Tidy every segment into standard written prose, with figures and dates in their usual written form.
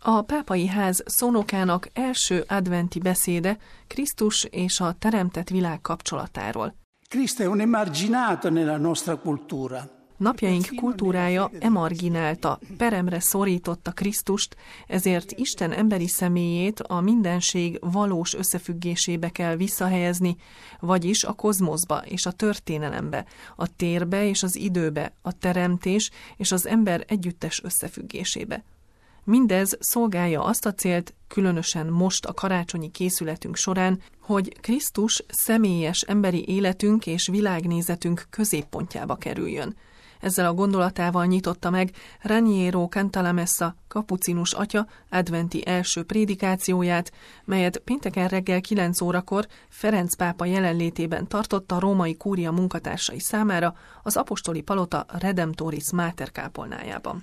A pápai ház szónokának első adventi beszéde Krisztus és a teremtett világ kapcsolatáról. Cristo è un emarginato nella nostra cultura. Napjaink kultúrája emarginálta, peremre szorította Krisztust, ezért Isten emberi személyét a mindenség valós összefüggésébe kell visszahelyezni, vagyis a kozmoszba és a történelembe, a térbe és az időbe, a teremtés és az ember együttes összefüggésébe. Mindez szolgálja azt a célt, különösen most a karácsonyi készületünk során, hogy Krisztus személyes emberi életünk és világnézetünk középpontjába kerüljön. Ezzel a gondolatával nyitotta meg Raniero Cantalamessa kapucinus atya adventi első prédikációját, melyet pénteken reggel 9 órakor Ferenc pápa jelenlétében tartott a római kúria munkatársai számára az apostoli palota Redemptoris Mater kápolnájában.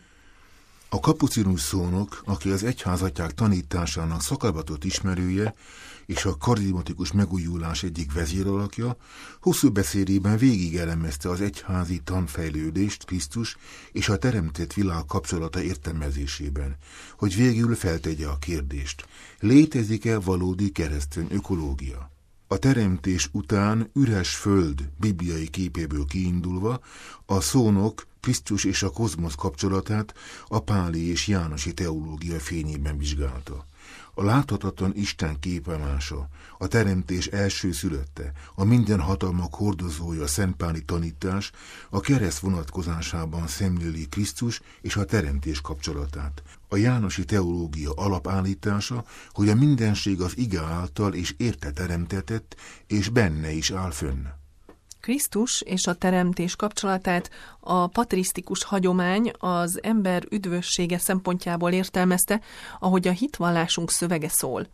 A kapucinus szónok, aki az egyházatják tanításának szakavatott ismerője és a karizmatikus megújulás egyik vezéralakja, hosszú beszédében végig elemezte az egyházi tanfejlődést Krisztus és a teremtett világ kapcsolata értelmezésében, hogy végül feltegye a kérdést: létezik-e valódi keresztény ökológia? A teremtés után üres föld bibliai képéből kiindulva a szónok Krisztus és a kozmosz kapcsolatát a páli és jánosi teológia fényében vizsgálta. A láthatatlan Isten képemása, a teremtés első szülötte, a minden hatalmak hordozója szentpáli tanítás a kereszt vonatkozásában szemléli Krisztus és a teremtés kapcsolatát. A jánosi teológia alapállítása, hogy a mindenség az ige által és érte teremtetett, és benne is áll fönn. Krisztus és a teremtés kapcsolatát a patrisztikus hagyomány az ember üdvössége szempontjából értelmezte, ahogy a hitvallásunk szövege szól.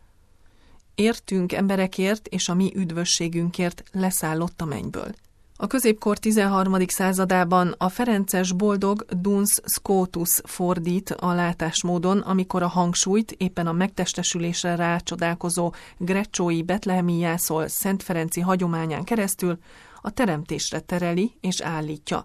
Értünk emberekért és a mi üdvösségünkért leszállott a mennyből. A középkor 13. századában a ferences boldog Duns Scotus fordít a látásmódon, amikor a hangsúlyt éppen a megtestesülésre rácsodálkozó grecsói betlehemi jászol Szent Ferenci hagyományán keresztül a teremtésre tereli és állítja.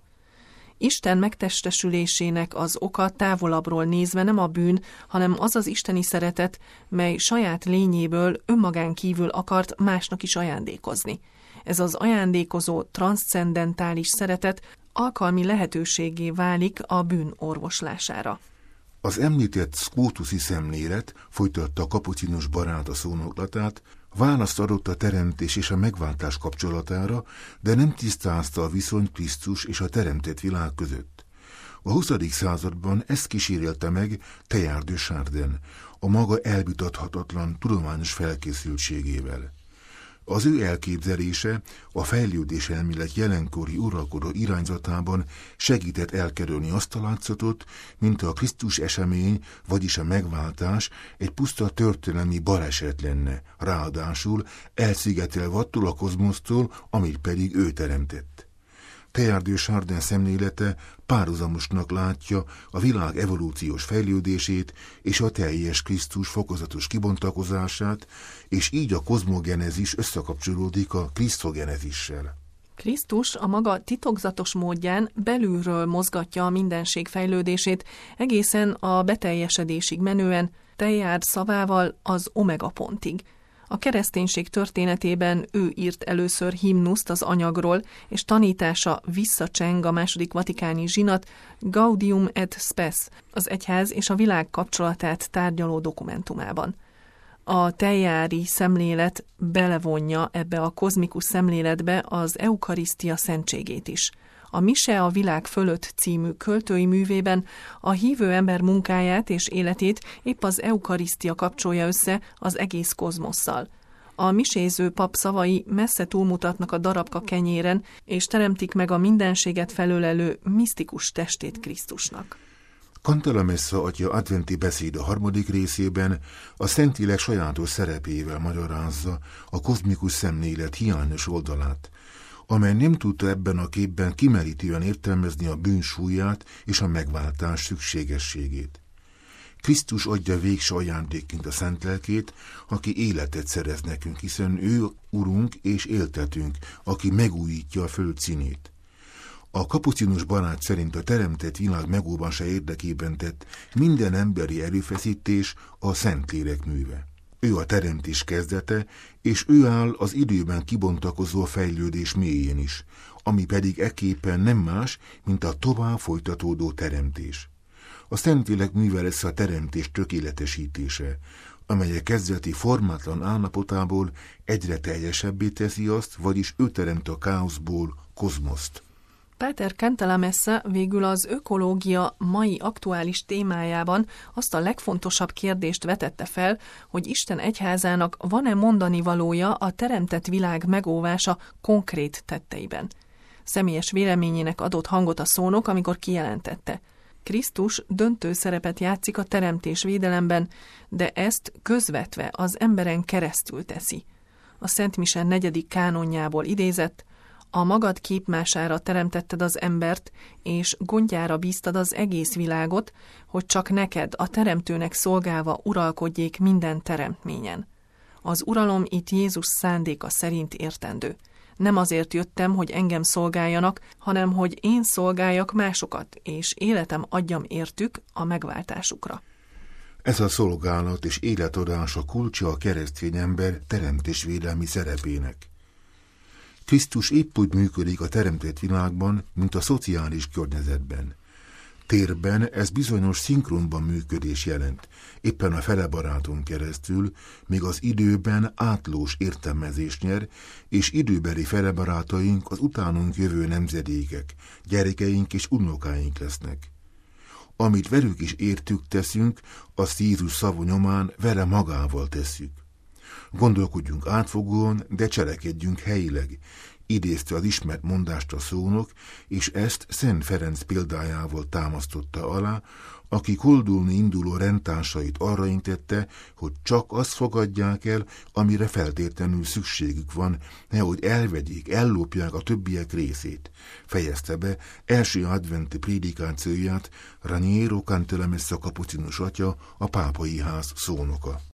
Isten megtestesülésének az oka távolabbról nézve nem a bűn, hanem az az isteni szeretet, mely saját lényéből önmagán kívül akart másnak is ajándékozni. Ez az ajándékozó transzcendentális szeretet alkalmi lehetőségé válik a bűn orvoslására. Az említett Scotuszi szemlélet, folytatta a kapucinus barát a szónoklatát, választ adott a teremtés és a megváltás kapcsolatára, de nem tisztázta a viszonyt Krisztus és a teremtett világ között. A 20. században ezt kísérelte meg Teilhard de Chardin, a maga elvitathatatlan tudományos felkészültségével. Az ő elképzelése a fejlődés elmélet jelenkori uralkodó irányzatában segített elkerülni azt a látszatot, mint a Krisztus esemény, vagyis a megváltás egy puszta történelmi baleset lenne, ráadásul elszigetelve attól a kozmosztól, amit pedig ő teremtett. Teilhard de Chardin szemlélete párhuzamosnak látja a világ evolúciós fejlődését és a teljes Krisztus fokozatos kibontakozását, és így a kozmogenezis összekapcsolódik a krisztogenezissel. Krisztus a maga titokzatos módján belülről mozgatja a mindenség fejlődését, egészen a beteljesedésig menően, Teilhard szavával az omega pontig. A kereszténység történetében ő írt először himnuszt az anyagról, és tanítása visszacseng a II. Vatikáni zsinat Gaudium et Spes, az egyház és a világ kapcsolatát tárgyaló dokumentumában. A teilhardi szemlélet belevonja ebbe a kozmikus szemléletbe az eukarisztia szentségét is. A Mise a világ fölött című költői művében a hívő ember munkáját és életét épp az eukarisztia kapcsolja össze az egész kozmosszal. A miséző pap szavai messze túlmutatnak a darabka kenyéren, és teremtik meg a mindenséget felölelő misztikus testét Krisztusnak. Cantalamessa atya adventi beszéde 3. részében a Szentlélek sajátos szerepével magyarázza a kozmikus szemlélet hiányos oldalát, amely nem tudta ebben a képben kimerítően értelmezni a bűn súlyát és a megváltás szükségességét. Krisztus adja végső ajándékként a szent lelkét, aki életet szerez nekünk, hiszen ő Urunk és éltetünk, aki megújítja a föld színét. A kapucinus barát szerint a teremtett világ megóvása érdekében tett minden emberi erőfeszítés a Szentlélek műve. Ő a teremtés kezdete, és ő áll az időben kibontakozó fejlődés mélyén is, ami pedig ekképpen nem más, mint a tovább folytatódó teremtés. A Szentlélek műve lesz a teremtés tökéletesítése, amely a kezdeti formátlan állapotából egyre teljesebbé teszi azt, vagyis ő teremt a káoszból kozmoszt. Páter Cantalamessa végül az ökológia mai aktuális témájában azt a legfontosabb kérdést vetette fel, hogy Isten egyházának van-e mondani valója a teremtett világ megóvása konkrét tetteiben. Személyes véleményének adott hangot a szónok, amikor kijelentette: Krisztus döntő szerepet játszik a teremtés védelemben, de ezt közvetve az emberen keresztül teszi. A Szent Mise 4. kánonjából idézett: a magad képmására teremtetted az embert, és gondjára bíztad az egész világot, hogy csak neked, a teremtőnek szolgálva uralkodjék minden teremtményen. Az uralom itt Jézus szándéka szerint értendő. Nem azért jöttem, hogy engem szolgáljanak, hanem hogy én szolgáljak másokat, és életem adjam értük a megváltásukra. Ez a szolgálat és életadás a kulcsa a keresztény ember teremtésvédelmi szerepének. Krisztus épp úgy működik a teremtett világban, mint a szociális környezetben. Térben ez bizonyos szinkronban működés jelent, éppen a felebaráton keresztül, míg az időben átlós értelmezés nyer, és időbeli felebarátaink az utánunk jövő nemzedékek, gyerekeink és unokáink lesznek. Amit velük is értük teszünk, azt Jézus szava nyomán vele magával tesszük. Gondolkodjunk átfogóan, de cselekedjünk helyileg, idézte az ismert mondást a szónok, és ezt Szent Ferenc példájával támasztotta alá, aki koldulni induló rendtársait arra intette, hogy csak azt fogadják el, amire feltétlenül szükségük van, nehogy elvegyék, ellopják a többiek részét. Fejezte be első adventi prédikációját Raniero Cantalamessa kapucinus atya, a pápai ház szónoka.